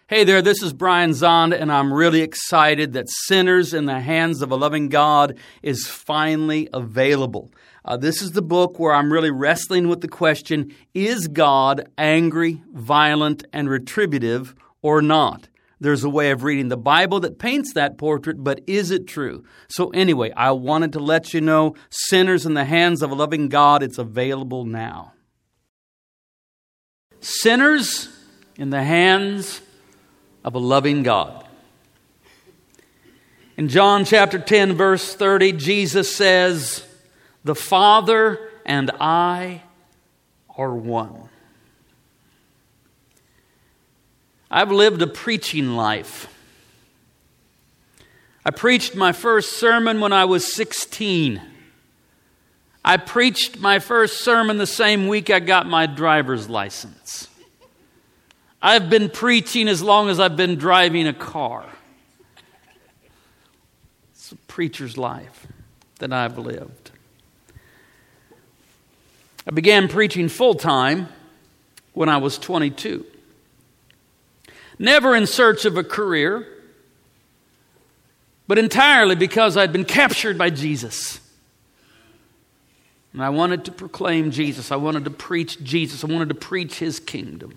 Hey there, this is Brian Zond, and I'm really excited that Sinners in the Hands of a Loving God is finally available. This is the book where I'm really wrestling with the question, is God angry, violent, and retributive or not? There's a way of reading the Bible that paints that portrait, but is it true? So anyway, I wanted to let you know, Sinners in the Hands of a Loving God, it's available now. Sinners in the Hands of a Loving God. In John chapter 10, verse 30, Jesus says, "The Father and I are one." I've lived a preaching life. I preached my first sermon when I was 16. I preached my first sermon the same week I got my driver's license. I've been preaching as long as I've been driving a car. It's a preacher's life that I've lived. I began preaching full-time when I was 22. Never in search of a career, but entirely because I'd been captured by Jesus. And I wanted to proclaim Jesus. I wanted to preach Jesus. I wanted to preach His kingdom.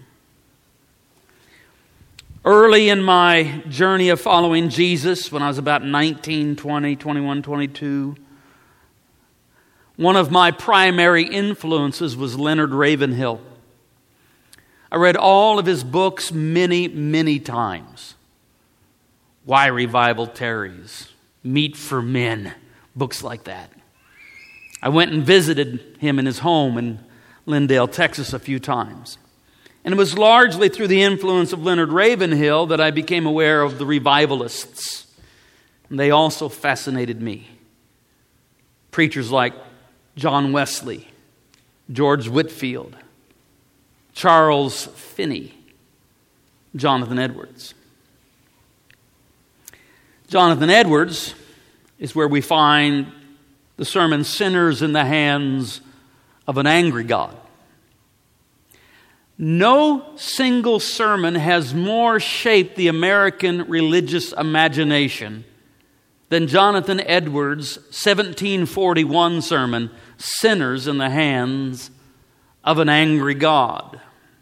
Early in my journey of following Jesus, when I was about 19, 20, 21, 22, one of my primary influences was Leonard Ravenhill. I read all of his books many, many times. Why Revival Tarries, Meat for Men, books like that. I went and visited him in his home in Lindale, Texas a few times. And it was largely through the influence of Leonard Ravenhill that I became aware of the revivalists. And they also fascinated me. Preachers like John Wesley, George Whitefield, Charles Finney, Jonathan Edwards. Jonathan Edwards is where we find the sermon, Sinners in the Hands of an Angry God. No single sermon has more shaped the American religious imagination than Jonathan Edwards' 1741 sermon, Sinners in the Hands of an Angry God.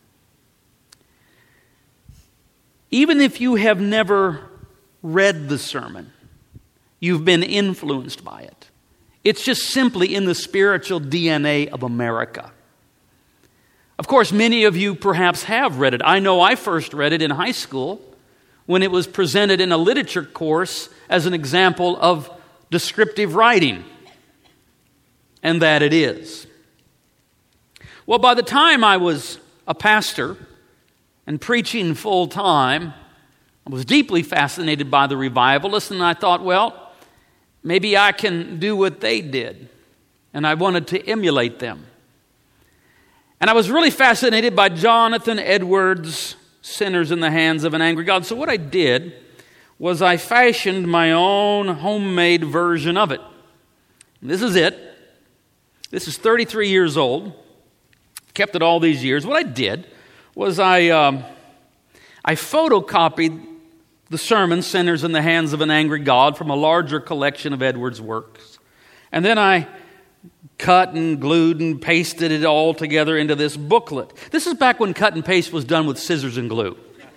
Even if you have never read the sermon, you've been influenced by it. It's just simply in the spiritual DNA of America. Of course, many of you perhaps have read it. I know I first read it in high school when it was presented in a literature course as an example of descriptive writing. And that it is. Well, by the time I was a pastor and preaching full time, I was deeply fascinated by the revivalists, and I thought, well, maybe I can do what they did. And I wanted to emulate them. And I was really fascinated by Jonathan Edwards' Sinners in the Hands of an Angry God. So what I did was I fashioned my own homemade version of it. And this is it. This is 33 years old. Kept it all these years. What I did was I photocopied the sermon, Sinners in the Hands of an Angry God, from a larger collection of Edwards' works. And then I cut and glued and pasted it all together into this booklet. This is back when cut and paste was done with scissors and glue.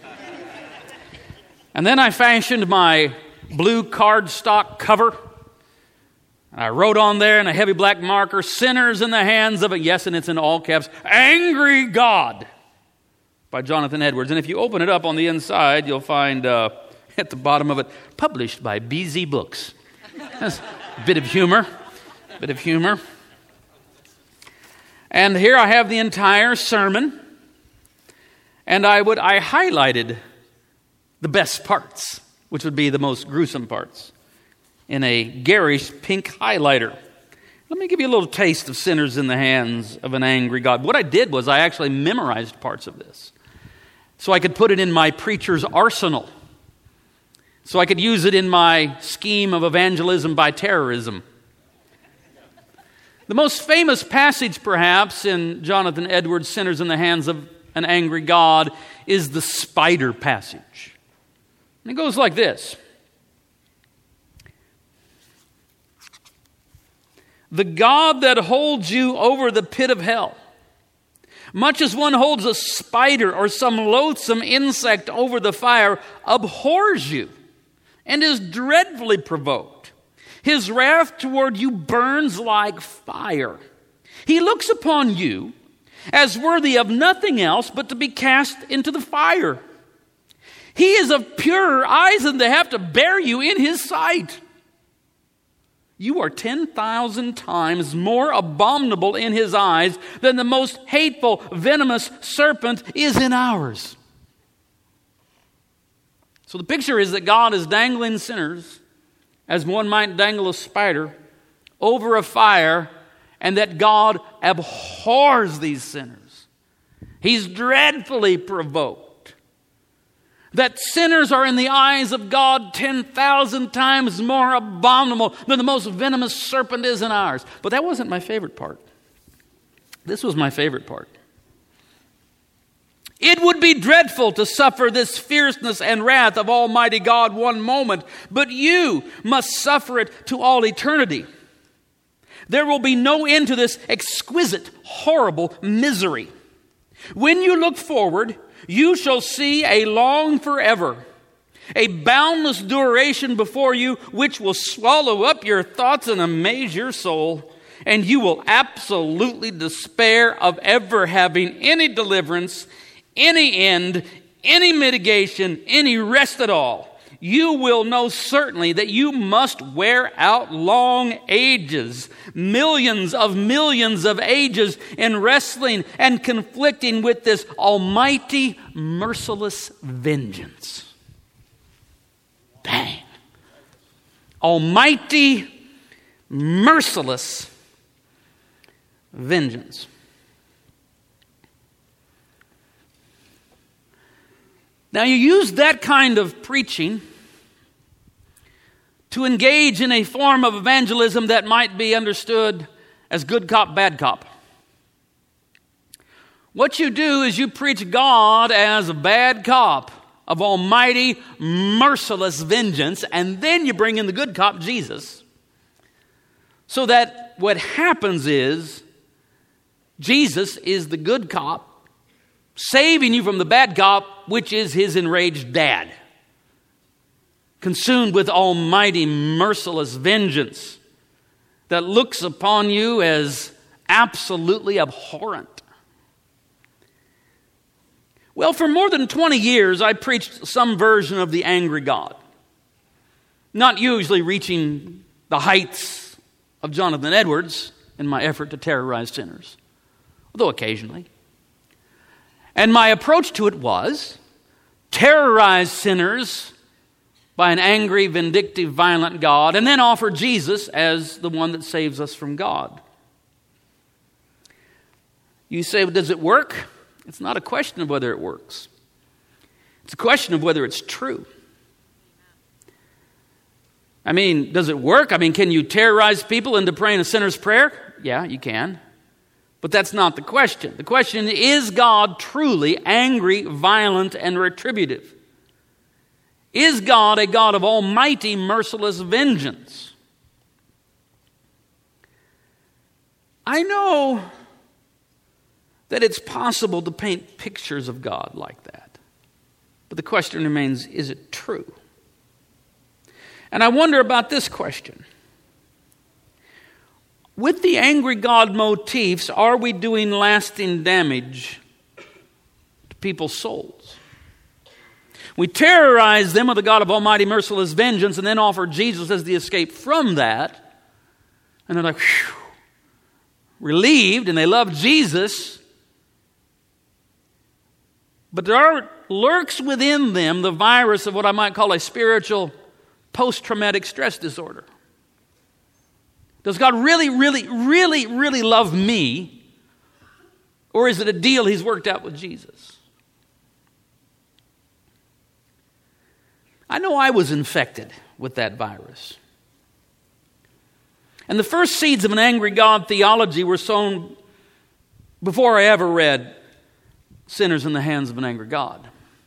And then I fashioned my blue cardstock cover. And I wrote on there in a heavy black marker, Sinners in the Hands of a, yes, and it's in all caps, Angry God by Jonathan Edwards. And if you open it up on the inside, you'll find at the bottom of it, published by BZ Books. That's a bit of humor. And here I have the entire sermon, and I highlighted the best parts, which would be the most gruesome parts, in a garish pink highlighter. Let me give you a little taste of Sinners in the Hands of an Angry God. What I did was I actually memorized parts of this, so I could put it in my preacher's arsenal, so I could use it in my scheme of evangelism by terrorism. The most famous passage, perhaps, in Jonathan Edwards' Sinners in the Hands of an angry God is the spider passage. And it goes like this. The God that holds you over the pit of hell, much as one holds a spider or some loathsome insect over the fire, abhors you and is dreadfully provoked. His wrath toward you burns like fire. He looks upon you as worthy of nothing else but to be cast into the fire. He is of purer eyes than to have to bear you in his sight. You are 10,000 times more abominable in his eyes than the most hateful, venomous serpent is in ours. So the picture is that God is dangling sinners, as one might dangle a spider, over a fire, and that God abhors these sinners. He's dreadfully provoked. That sinners are in the eyes of God 10,000 times more abominable than the most venomous serpent is in ours. But that wasn't my favorite part. This was my favorite part. It would be dreadful to suffer this fierceness and wrath of Almighty God one moment, but you must suffer it to all eternity. There will be no end to this exquisite, horrible misery. When you look forward, you shall see a long forever, a boundless duration before you, which will swallow up your thoughts and amaze your soul, and you will absolutely despair of ever having any deliverance, any end, any mitigation, any rest at all. You will know certainly that you must wear out long ages, millions of ages in wrestling and conflicting with this almighty, merciless vengeance. Dang. Almighty, merciless vengeance. Now you use that kind of preaching to engage in a form of evangelism that might be understood as good cop, bad cop. What you do is you preach God as a bad cop of almighty, merciless vengeance, and then you bring in the good cop, Jesus, so that what happens is Jesus is the good cop, saving you from the bad cop, which is his enraged dad, consumed with almighty, merciless vengeance that looks upon you as absolutely abhorrent. Well, for more than 20 years, I preached some version of the angry God, not usually reaching the heights of Jonathan Edwards in my effort to terrorize sinners, although occasionally. And my approach to it was terrorize sinners by an angry, vindictive, violent God, and then offer Jesus as the one that saves us from God. You say, well, does it work? It's not a question of whether it works. It's a question of whether it's true. I mean, does it work? I mean, can you terrorize people into praying a sinner's prayer? Yeah, you can. But that's not the question. The question is God truly angry, violent, and retributive? Is God a God of almighty, merciless vengeance? I know that it's possible to paint pictures of God like that. But the question remains, is it true? And I wonder about this question. With the angry God motifs, are we doing lasting damage to people's souls? We terrorize them with the God of almighty, merciless vengeance and then offer Jesus as the escape from that. And they're like, whew, relieved, and they love Jesus. But there lurks within them the virus of what I might call a spiritual post-traumatic stress disorder. Does God really, really, really, really love me? Or is it a deal he's worked out with Jesus? I know I was infected with that virus. And the first seeds of an angry God theology were sown before I ever read sinners in the hands of an angry God.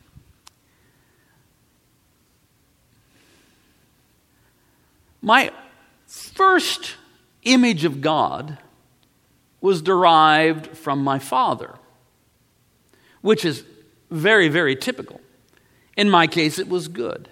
My first image of God was derived from my father, which is very, very typical. In my case, it was good.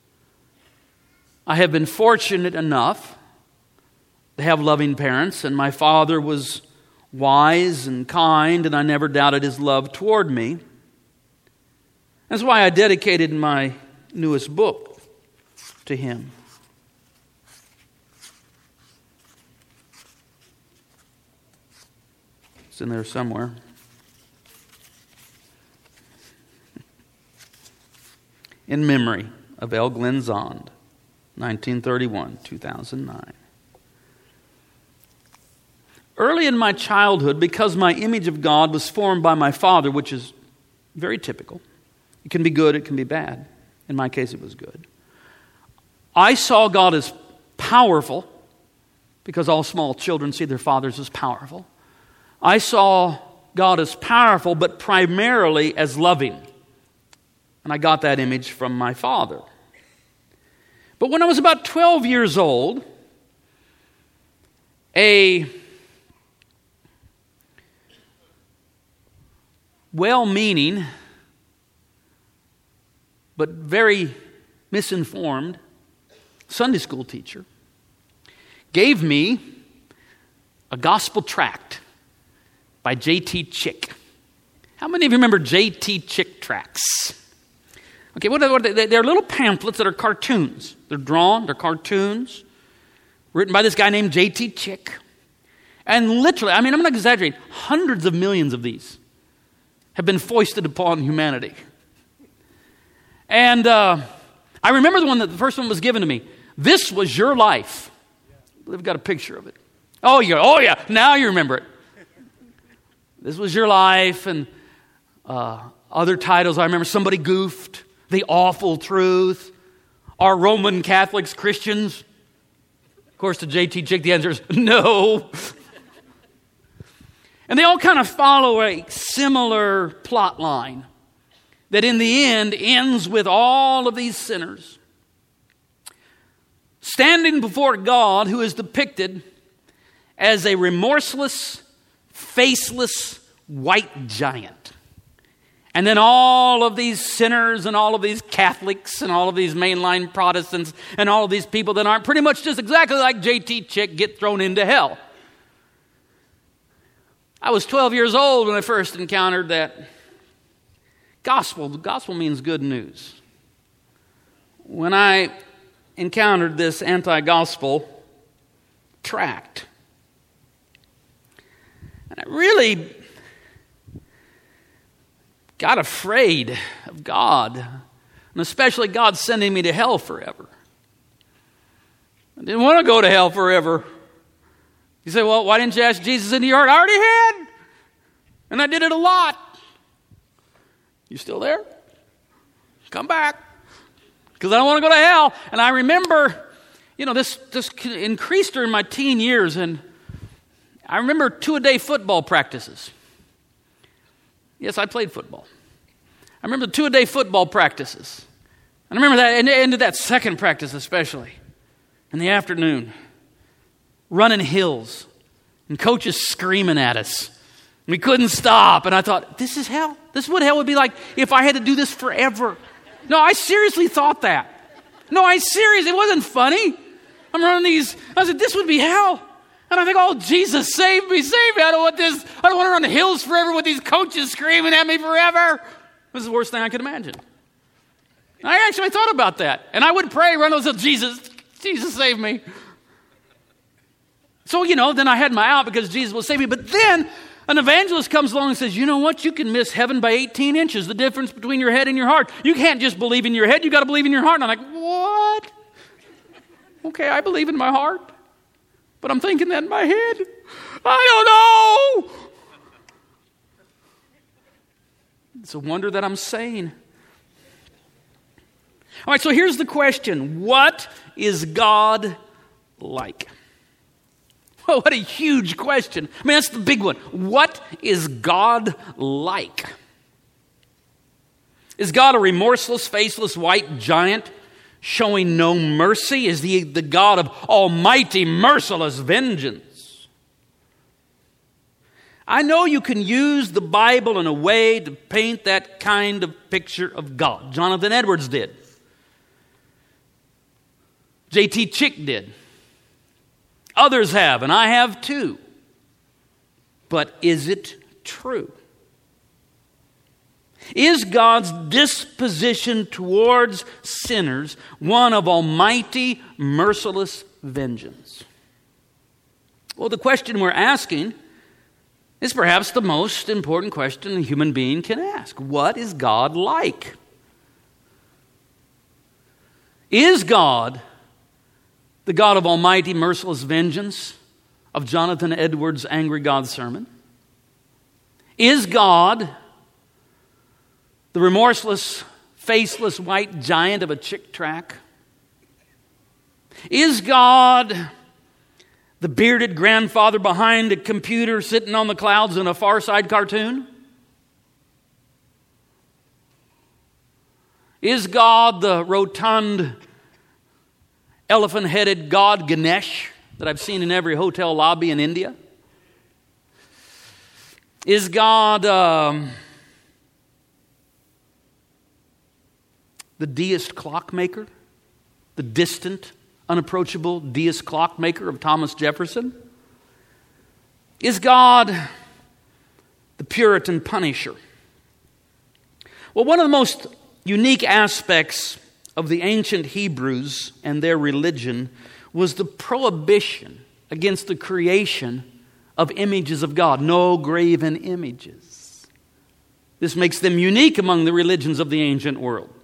I have been fortunate enough to have loving parents, and my father was wise and kind, and I never doubted his love toward me. That's why I dedicated my newest book to him. It's in there somewhere. In memory of L. Glenn Zond, 1931-2009. Early in my childhood, because my image of God was formed by my father, which is very typical. It can be good, it can be bad. In my case, it was good. I saw God as powerful, because all small children see their fathers as powerful. I saw God as powerful, but primarily as loving. And I got that image from my father. But when I was about 12 years old, a well-meaning but very misinformed Sunday school teacher gave me a gospel tract by J.T. Chick. How many of you remember J.T. Chick tracts? Okay, what are they? They're little pamphlets that are cartoons. They're drawn, they're cartoons, written by this guy named J.T. Chick. And literally, I'm not exaggerating, hundreds of millions of these have been foisted upon humanity. And I remember the first one was given to me. This was your life. They've got a picture of it. Oh yeah, now you remember it. This was your life, and other titles I remember. Somebody goofed. The Awful Truth. Are Roman Catholics Christians? Of course, to J.T. Chick, the answer is no. And they all kind of follow a similar plot line that in the end ends with all of these sinners standing before God, who is depicted as a remorseless, faceless white giant. And then all of these sinners and all of these Catholics and all of these mainline Protestants and all of these people that aren't pretty much just exactly like J.T. Chick get thrown into hell. I was 12 years old when I first encountered that gospel. The gospel means good news. When I encountered this anti-gospel tract, and I really got afraid of God, and especially God sending me to hell forever. I didn't want to go to hell forever. You say, well, why didn't you ask Jesus into your heart? I already had, and I did it a lot. You still there? Come back, because I don't want to go to hell. And I remember, this increased during my teen years, and I remember 2-a-day football practices. Yes, I played football. I remember the 2-a-day football practices. And I remember that, and into that second practice especially, in the afternoon, running hills, and coaches screaming at us. We couldn't stop, and I thought, this is hell. This is what hell would be like if I had to do this forever. No, I seriously thought that. It wasn't funny. I'm running these, I said, this would be hell. And I think, oh, Jesus, save me. I don't want this. I don't want to run the hills forever with these coaches screaming at me forever. This is the worst thing I could imagine. I actually thought about that. And I would pray, run those hills, Jesus, save me. So, then I had my out because Jesus will save me. But then an evangelist comes along and says, you know what? You can miss heaven by 18 inches, the difference between your head and your heart. You can't just believe in your head. You got to believe in your heart. And I'm like, what? Okay, I believe in my heart. But I'm thinking that in my head. I don't know. It's a wonder that I'm sane. All right, so here's the question. What is God like? Oh, what a huge question. That's the big one. What is God like? Is God a remorseless, faceless, white giant showing no mercy? Is He the God of almighty, merciless vengeance? I know you can use the Bible in a way to paint that kind of picture of God. Jonathan Edwards did. J.T. Chick did. Others have, and I have too. But is it true? Is God's disposition towards sinners one of almighty, merciless vengeance? Well, the question we're asking is perhaps the most important question a human being can ask. What is God like? Is God the God of almighty, merciless vengeance of Jonathan Edwards' Angry God sermon? Is God the remorseless, faceless, white giant of a Chick tract? Is God the bearded grandfather behind a computer sitting on the clouds in a Far Side cartoon? Is God the rotund, elephant-headed god Ganesh that I've seen in every hotel lobby in India? Is God the deist clockmaker? The distant, unapproachable deist clockmaker of Thomas Jefferson? Is God the Puritan punisher? Well, one of the most unique aspects of the ancient Hebrews and their religion was the prohibition against the creation of images of God. No graven images. This makes them unique among the religions of the ancient world.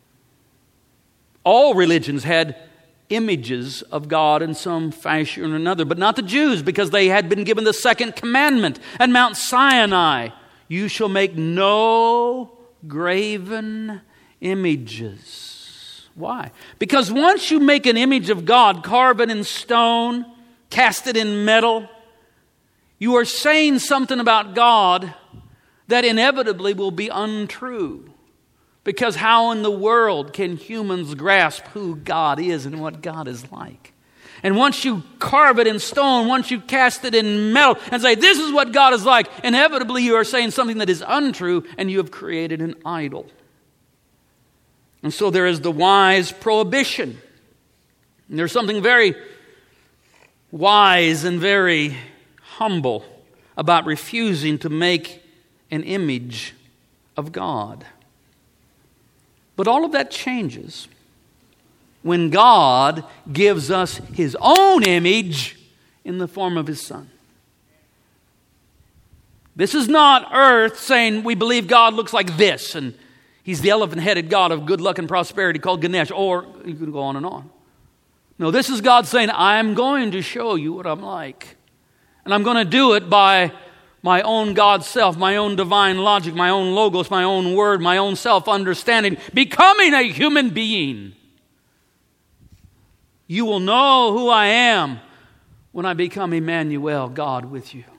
All religions had images of God in some fashion or another, but not the Jews, because they had been given the second commandment at Mount Sinai. You shall make no graven images. Why? Because once you make an image of God, carve it in stone, cast it in metal, you are saying something about God that inevitably will be untrue. Because how in the world can humans grasp who God is and what God is like? And once you carve it in stone, once you cast it in metal and say, this is what God is like, inevitably you are saying something that is untrue and you have created an idol. And so there is the wise prohibition. And there's something very wise and very humble about refusing to make an image of God. But all of that changes when God gives us His own image in the form of His Son. This is not earth saying we believe God looks like this and He's the elephant-headed God of good luck and prosperity called Ganesh, or you can go on and on. No, this is God saying, I'm going to show you what I'm like. And I'm going to do it by my own God self, my own divine logic, my own logos, my own word, my own self-understanding, becoming a human being. You will know who I am when I become Emmanuel, God with you.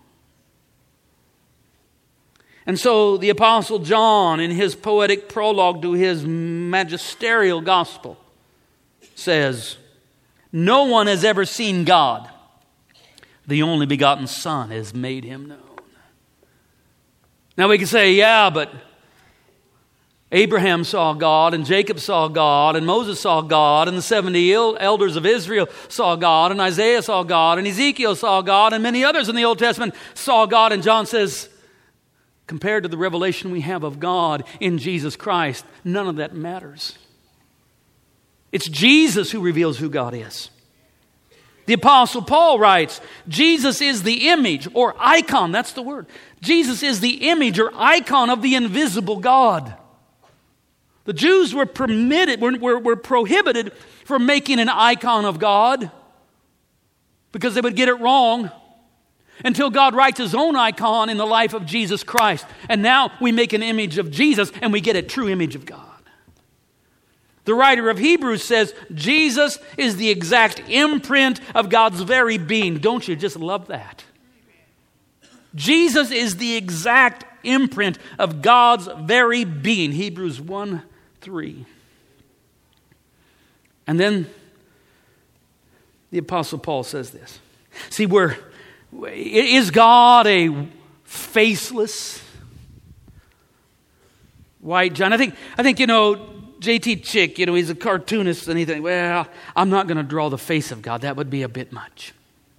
And so the Apostle John, in his poetic prologue to his magisterial gospel, says, no one has ever seen God. The only begotten Son has made Him known. Now we can say, yeah, but Abraham saw God, and Jacob saw God, and Moses saw God, and the 70 elders of Israel saw God, and Isaiah saw God, and Ezekiel saw God, and many others in the Old Testament saw God. And John says, compared to the revelation we have of God in Jesus Christ, none of that matters. It's Jesus who reveals who God is. The Apostle Paul writes, Jesus is the image or icon, that's the word. Jesus is the image or icon of the invisible God. The Jews were prohibited from making an icon of God because they would get it wrong until God writes His own icon in the life of Jesus Christ. And now we make an image of Jesus and we get a true image of God. The writer of Hebrews says Jesus is the exact imprint of God's very being. Don't you just love that? Jesus is the exact imprint of God's very being. Hebrews 1:3. And then the Apostle Paul says this. See, is God a faceless white giant? I think J.T. Chick, he's a cartoonist, and he thinks, well, I'm not going to draw the face of God. That would be a bit much.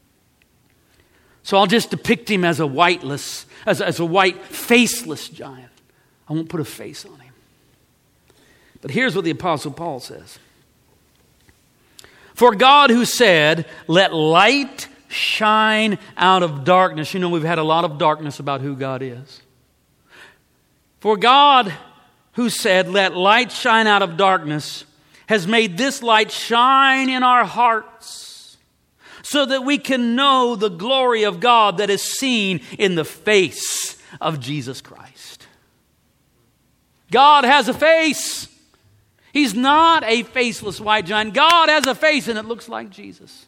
So I'll just depict him as a as a white, faceless giant. I won't put a face on him. But here's what the Apostle Paul says. For God who said, let light shine out of darkness. We've had a lot of darkness about who God is. For God who said, let light shine out of darkness, has made this light shine in our hearts, so that we can know the glory of God that is seen in the face of Jesus Christ. God has a face. He's not a faceless white giant. God has a face, and it looks like Jesus.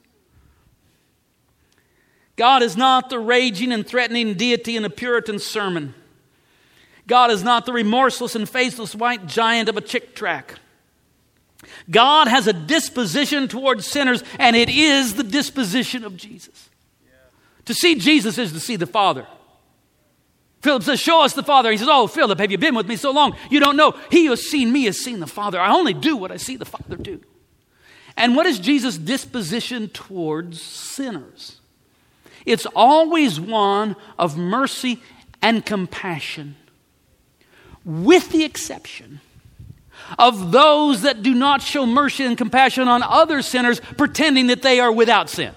God is not the raging and threatening deity in a Puritan sermon. God is not the remorseless and faceless white giant of a Chick tract. God has a disposition towards sinners, and it is the disposition of Jesus. Yeah. To see Jesus is to see the Father. Philip says, show us the Father. He says, oh, Philip, have you been with me so long? You don't know. He who has seen me has seen the Father. I only do what I see the Father do. And what is Jesus' disposition towards sinners? It's always one of mercy and compassion, with the exception of those that do not show mercy and compassion on other sinners, pretending that they are without sin.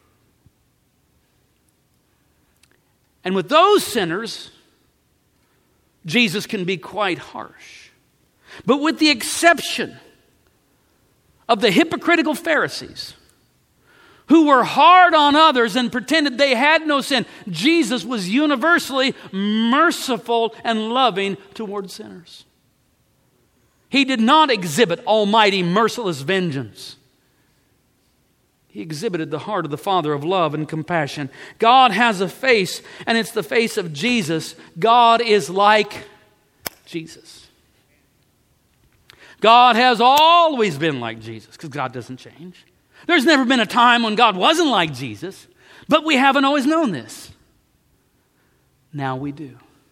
And with those sinners, Jesus can be quite harsh. But with the exception of the hypocritical Pharisees, who were hard on others and pretended they had no sin, Jesus was universally merciful and loving toward sinners. He did not exhibit almighty, merciless vengeance. He exhibited the heart of the Father of love and compassion. God has a face, and it's the face of Jesus. God is like Jesus. God has always been like Jesus, because God doesn't change. There's never been a time when God wasn't like Jesus, but we haven't always known this. Now we do.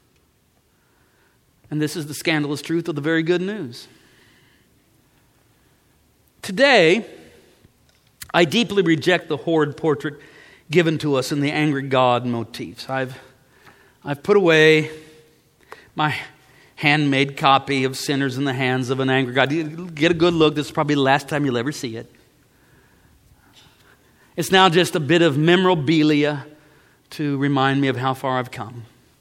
And this is the scandalous truth of the very good news. Today, I deeply reject the horrid portrait given to us in the angry God motifs. I've put away my handmade copy of Sinners in the Hands of an Angry God. Get a good look. This is probably the last time you'll ever see it. It's now just a bit of memorabilia to remind me of how far I've come.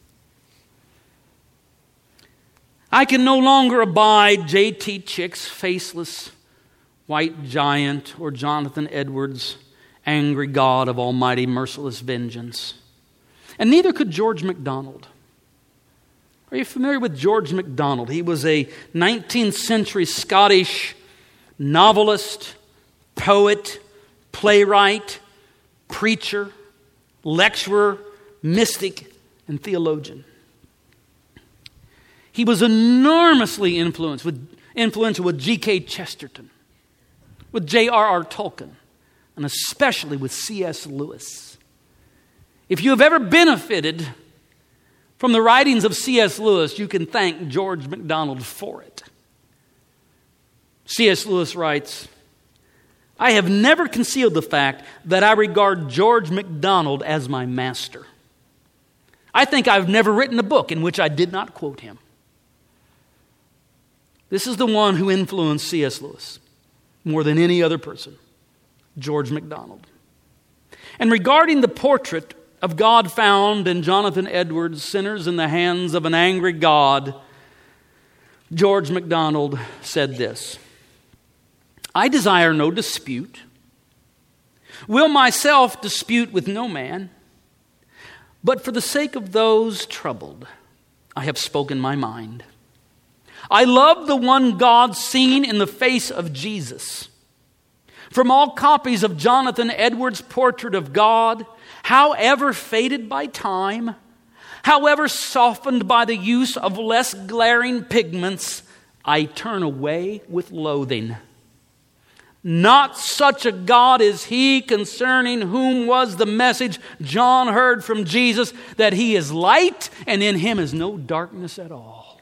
I can no longer abide J.T. Chick's faceless white giant or Jonathan Edwards' angry God of almighty merciless vengeance. And neither could George MacDonald. Are you familiar with George MacDonald? He was a 19th century Scottish novelist, poet, playwright, preacher, lecturer, mystic, and theologian. He was enormously influential with G.K. Chesterton, with J.R.R. Tolkien, and especially with C.S. Lewis. If you have ever benefited from the writings of C.S. Lewis, you can thank George MacDonald for it. C.S. Lewis writes, I have never concealed the fact that I regard George MacDonald as my master. I think I've never written a book in which I did not quote him. This is the one who influenced C.S. Lewis more than any other person, George MacDonald. And regarding the portrait of God found in Jonathan Edwards' Sinners in the Hands of an Angry God, George MacDonald said this, I desire no dispute, will myself dispute with no man, but for the sake of those troubled, I have spoken my mind. I love the one God seen in the face of Jesus. From all copies of Jonathan Edwards' portrait of God, however faded by time, however softened by the use of less glaring pigments, I turn away with loathing. Not such a God is he, concerning whom was the message John heard from Jesus, that he is light and in him is no darkness at all.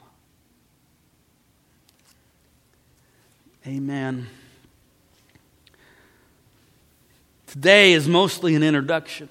Amen. Today is mostly an introduction.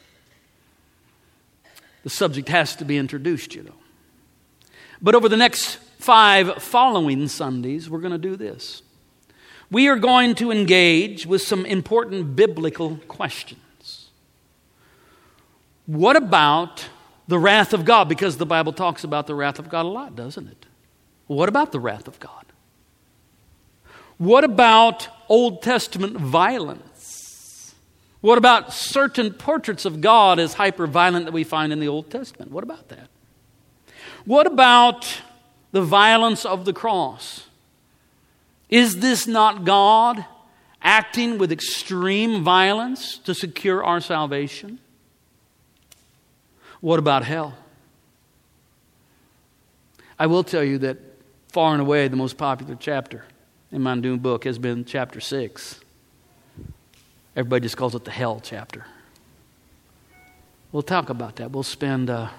The subject has to be introduced, you know. But over the next 5 following Sundays, we're going to do this. We are going to engage with some important biblical questions. What about the wrath of God? Because the Bible talks about the wrath of God a lot, doesn't it? What about the wrath of God? What about Old Testament violence? What about certain portraits of God as hyper-violent that we find in the Old Testament? What about that? What about the violence of the cross? Is this not God acting with extreme violence to secure our salvation? What about hell? I will tell you that far and away the most popular chapter in my new book has been chapter 6. Everybody just calls it the hell chapter. We'll talk about that. We'll spend a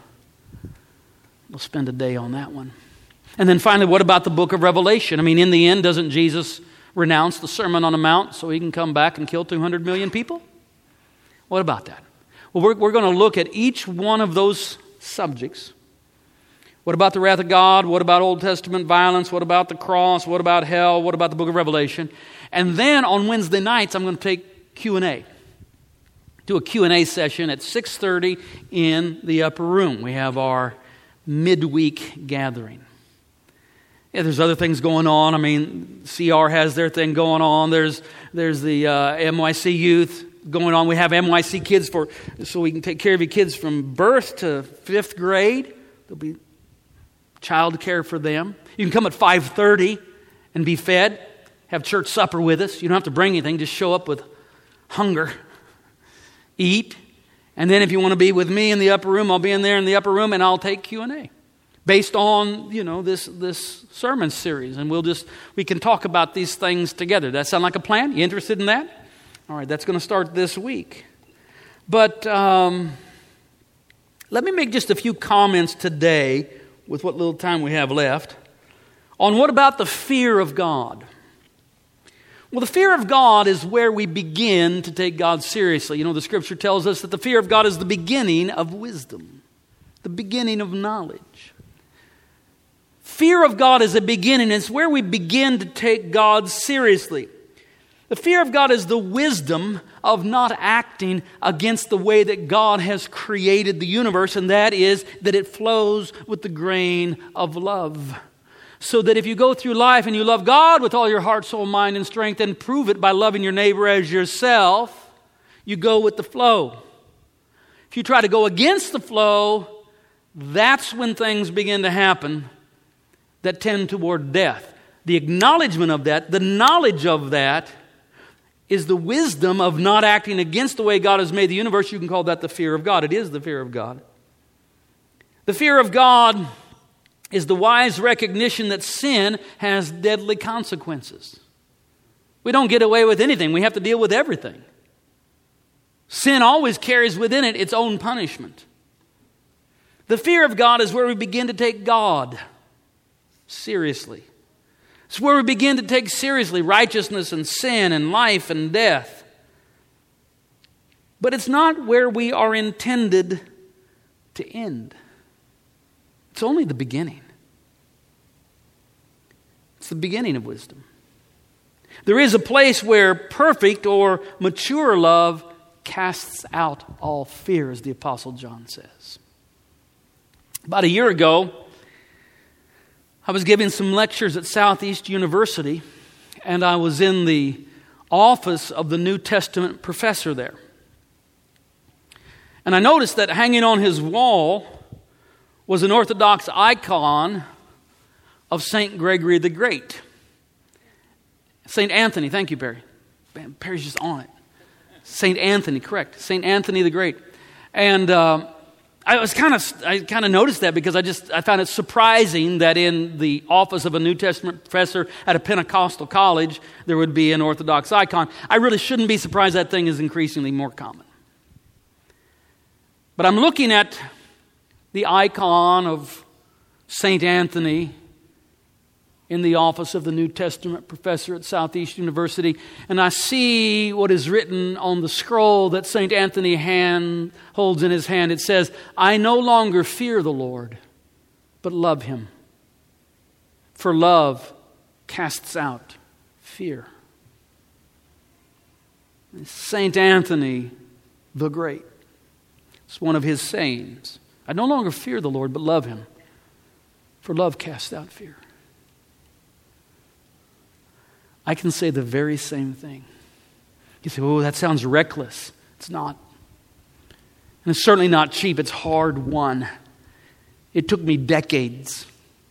day on that one. And then finally, what about the book of Revelation? I mean, in the end, doesn't Jesus renounce the Sermon on the Mount so he can come back and kill 200 million people? What about that? Well, we're going to look at each one of those subjects. What about the wrath of God? What about Old Testament violence? What about the cross? What about hell? What about the book of Revelation? And then on Wednesday nights, I'm going to take Q&A. Do a Q&A session at 6:30 in the upper room. We have our midweek gathering. Yeah, there's other things going on. I mean, CR has their thing going on. There's the MYC youth going on. We have MYC kids so we can take care of your kids from birth to 5th grade. There'll be child care for them. You can come at 5:30 and be fed. Have church supper with us. You don't have to bring anything. Just show up with hunger. Eat. And then if you want to be with me in the upper room, I'll be in there in the upper room and I'll take Q&A. Based on, this sermon series. And we can talk about these things together. That sound like a plan? You interested in that? All right, that's going to start this week. But let me make just a few comments today, with what little time we have left, on what about the fear of God? Well, the fear of God is where we begin to take God seriously. The Scripture tells us that the fear of God is the beginning of wisdom, the beginning of knowledge. Fear of God is a beginning. It's where we begin to take God seriously. The fear of God is the wisdom of not acting against the way that God has created the universe, and that is that it flows with the grain of love. So that if you go through life and you love God with all your heart, soul, mind, and strength, and prove it by loving your neighbor as yourself, you go with the flow. If you try to go against the flow, that's when things begin to happen that tend toward death. The acknowledgement of that, the knowledge of that, is the wisdom of not acting against the way God has made the universe. You can call that the fear of God. It is the fear of God. The fear of God is the wise recognition that sin has deadly consequences. We don't get away with anything. We have to deal with everything. Sin always carries within it its own punishment. The fear of God is where we begin to take God seriously. It's where we begin to take seriously righteousness and sin and life and death. But it's not where we are intended to end. It's only the beginning. It's the beginning of wisdom. There is a place where perfect or mature love casts out all fear, as the Apostle John says. About a year ago, I was giving some lectures at Southeast University, and I was in the office of the New Testament professor there. And I noticed that hanging on his wall was an Orthodox icon of St. Gregory the Great. St. Anthony, thank you, Perry. Perry's just on it. St. Anthony, correct. St. Anthony the Great. And I I kind of noticed that because I found it surprising that in the office of a New Testament professor at a Pentecostal college, there would be an Orthodox icon. I really shouldn't be surprised that thing is increasingly more common. But I'm looking at the icon of St. Anthony in the office of the New Testament professor at Southeast University, and I see what is written on the scroll that St. Anthony holds in his hand. It says, "I no longer fear the Lord, but love him. For love casts out fear." St. Anthony the Great. It's one of his sayings. I no longer fear the Lord, but love him. For love casts out fear. I can say the very same thing. You say, "Oh, that sounds reckless." It's not. And it's certainly not cheap. It's hard won. It took me decades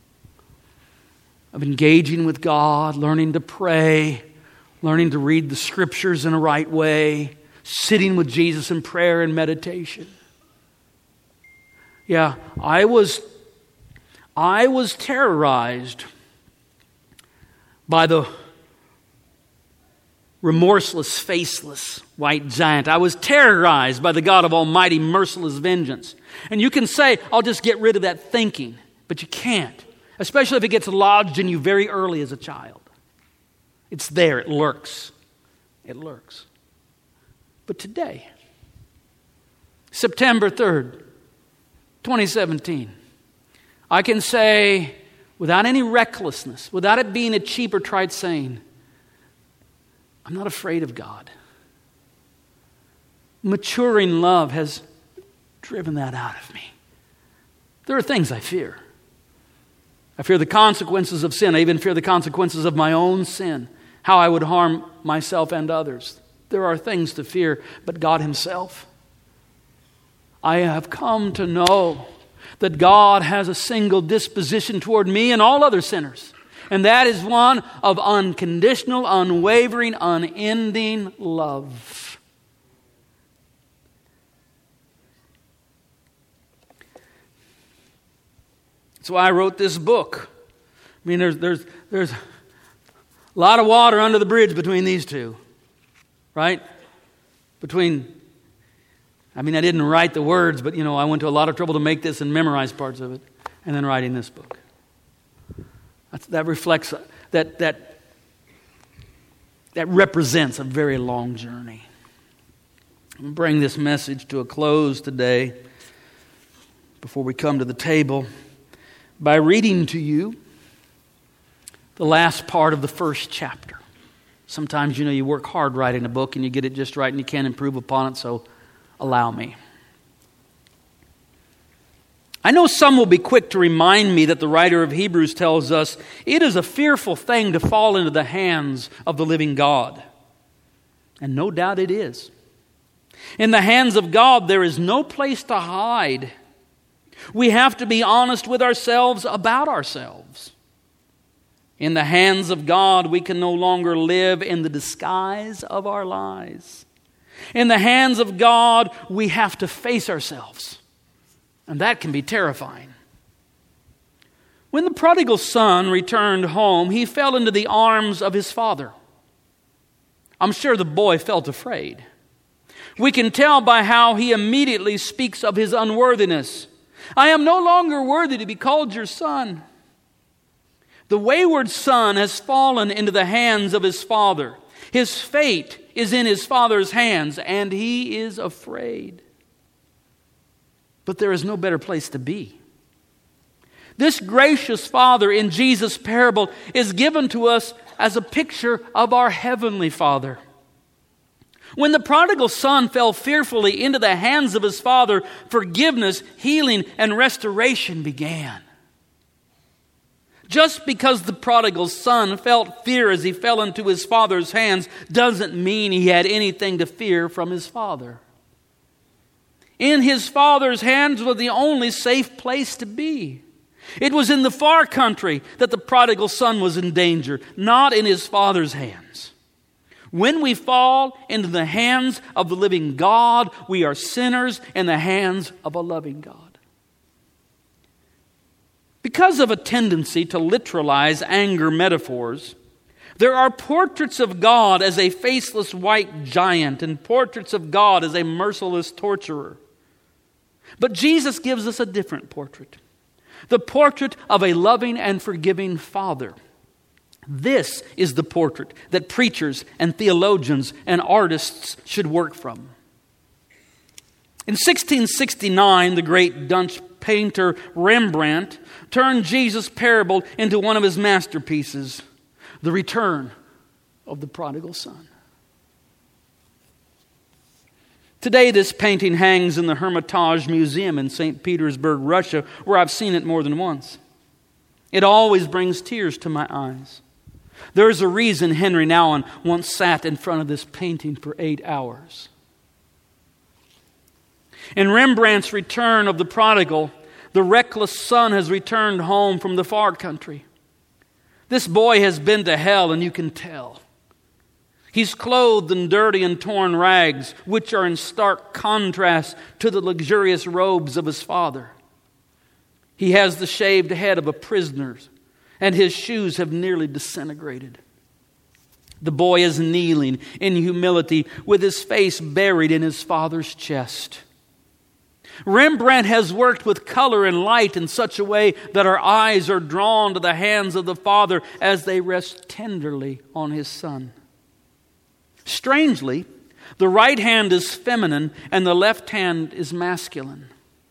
of engaging with God, learning to pray, learning to read the Scriptures in a right way, sitting with Jesus in prayer and meditation. Yeah, I was terrorized by the remorseless, faceless white giant. I was terrorized by the God of almighty, merciless vengeance. And you can say, "I'll just get rid of that thinking." But you can't, especially if it gets lodged in you very early as a child. It's there. It lurks. It lurks. But today, September 3rd, 2017, I can say without any recklessness, without it being a cheap or trite saying, I'm not afraid of God. Maturing love has driven that out of me. There are things I fear. I fear the consequences of sin. I even fear the consequences of my own sin, how I would harm myself and others. There are things to fear, but God Himself. I have come to know that God has a single disposition toward me and all other sinners. And that is one of unconditional, unwavering, unending love. That's why I wrote this book. I mean, there's a lot of water under the bridge between these two. Right? I didn't write the words, but I went to a lot of trouble to make this and memorize parts of it. And then writing this book. That reflects, that represents a very long journey. I'm going to bring this message to a close today, before we come to the table, by reading to you the last part of the first chapter. Sometimes, you work hard writing a book and you get it just right and you can't improve upon it, so allow me. I know some will be quick to remind me that the writer of Hebrews tells us it is a fearful thing to fall into the hands of the living God. And no doubt it is. In the hands of God, there is no place to hide. We have to be honest with ourselves about ourselves. In the hands of God, we can no longer live in the disguise of our lies. In the hands of God, we have to face ourselves. And that can be terrifying. When the prodigal son returned home, he fell into the arms of his father. I'm sure the boy felt afraid. We can tell by how he immediately speaks of his unworthiness. "I am no longer worthy to be called your son." The wayward son has fallen into the hands of his father. His fate is in his father's hands, and he is afraid. But there is no better place to be. This gracious Father in Jesus' parable is given to us as a picture of our Heavenly Father. When the prodigal son fell fearfully into the hands of his father, forgiveness, healing, and restoration began. Just because the prodigal son felt fear as he fell into his father's hands doesn't mean he had anything to fear from his father. In his father's hands was the only safe place to be. It was in the far country that the prodigal son was in danger, not in his father's hands. When we fall into the hands of the living God, we are sinners in the hands of a loving God. Because of a tendency to literalize anger metaphors, there are portraits of God as a faceless white giant and portraits of God as a merciless torturer. But Jesus gives us a different portrait, the portrait of a loving and forgiving Father. This is the portrait that preachers and theologians and artists should work from. In 1669, the great Dutch painter Rembrandt turned Jesus' parable into one of his masterpieces, The Return of the Prodigal Son. Today, this painting hangs in the Hermitage Museum in St. Petersburg, Russia, where I've seen it more than once. It always brings tears to my eyes. There is a reason Henry Nouwen once sat in front of this painting for 8 hours. In Rembrandt's Return of the Prodigal, the reckless son has returned home from the far country. This boy has been to hell, and you can tell. He's clothed in dirty and torn rags, which are in stark contrast to the luxurious robes of his father. He has the shaved head of a prisoner, and his shoes have nearly disintegrated. The boy is kneeling in humility with his face buried in his father's chest. Rembrandt has worked with color and light in such a way that our eyes are drawn to the hands of the Father as they rest tenderly on his Son. Strangely, the right hand is feminine and the left hand is masculine.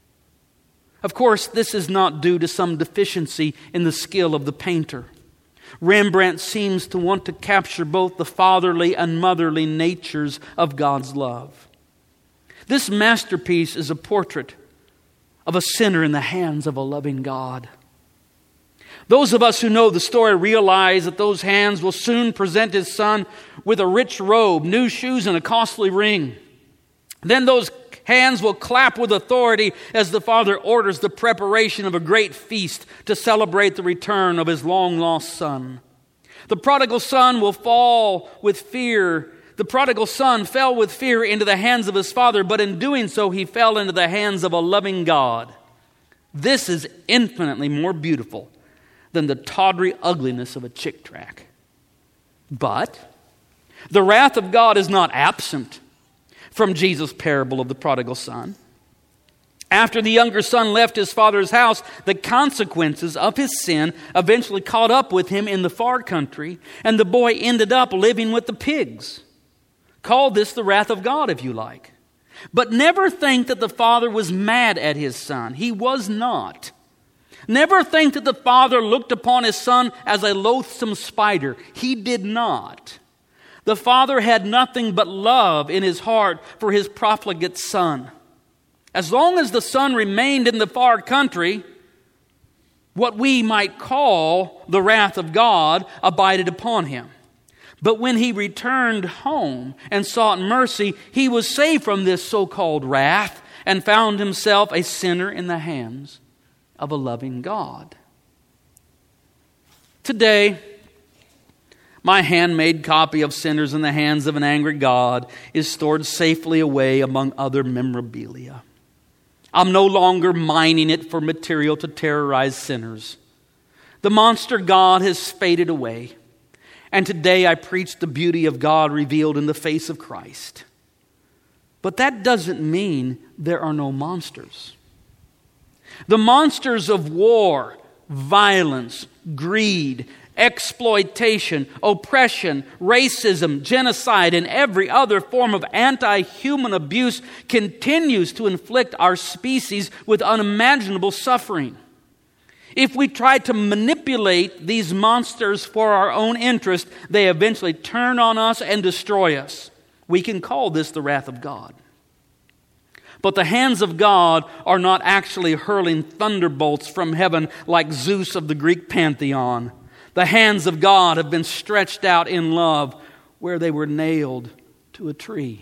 Of course, this is not due to some deficiency in the skill of the painter. Rembrandt seems to want to capture both the fatherly and motherly natures of God's love. This masterpiece is a portrait of a sinner in the hands of a loving God. Those of us who know the story realize that those hands will soon present his son with a rich robe, new shoes, and a costly ring. Then those hands will clap with authority as the father orders the preparation of a great feast to celebrate the return of his long-lost son. The prodigal son will fall with fear. The prodigal son fell with fear into the hands of his father, but in doing so, he fell into the hands of a loving God. This is infinitely more beautiful than the tawdry ugliness of a chick tract. But the wrath of God is not absent from Jesus' parable of the prodigal son. After the younger son left his father's house, the consequences of his sin eventually caught up with him in the far country, and the boy ended up living with the pigs. Call this the wrath of God, if you like. But never think that the father was mad at his son. He was not. Never think that the father looked upon his son as a loathsome spider. He did not. The father had nothing but love in his heart for his profligate son. As long as the son remained in the far country, what we might call the wrath of God abided upon him. But when he returned home and sought mercy, he was saved from this so-called wrath and found himself a sinner in the hands of a loving God. Today, my handmade copy of Sinners in the Hands of an Angry God is stored safely away among other memorabilia. I'm no longer mining it for material to terrorize sinners. The monster God has faded away. And today I preach the beauty of God revealed in the face of Christ. But that doesn't mean there are no monsters. The monsters of war, violence, greed, exploitation, oppression, racism, genocide, and every other form of anti-human abuse continues to inflict our species with unimaginable suffering. If we try to manipulate these monsters for our own interest, they eventually turn on us and destroy us. We can call this the wrath of God. But the hands of God are not actually hurling thunderbolts from heaven like Zeus of the Greek pantheon. The hands of God have been stretched out in love where they were nailed to a tree.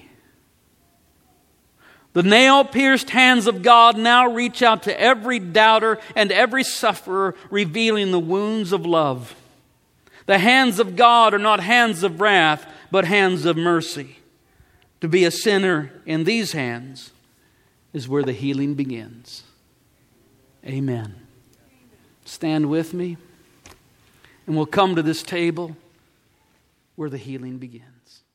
The nail-pierced hands of God now reach out to every doubter and every sufferer, revealing the wounds of love. The hands of God are not hands of wrath, but hands of mercy. To be a sinner in these hands is where the healing begins. Amen. Stand with me, and we'll come to this table where the healing begins.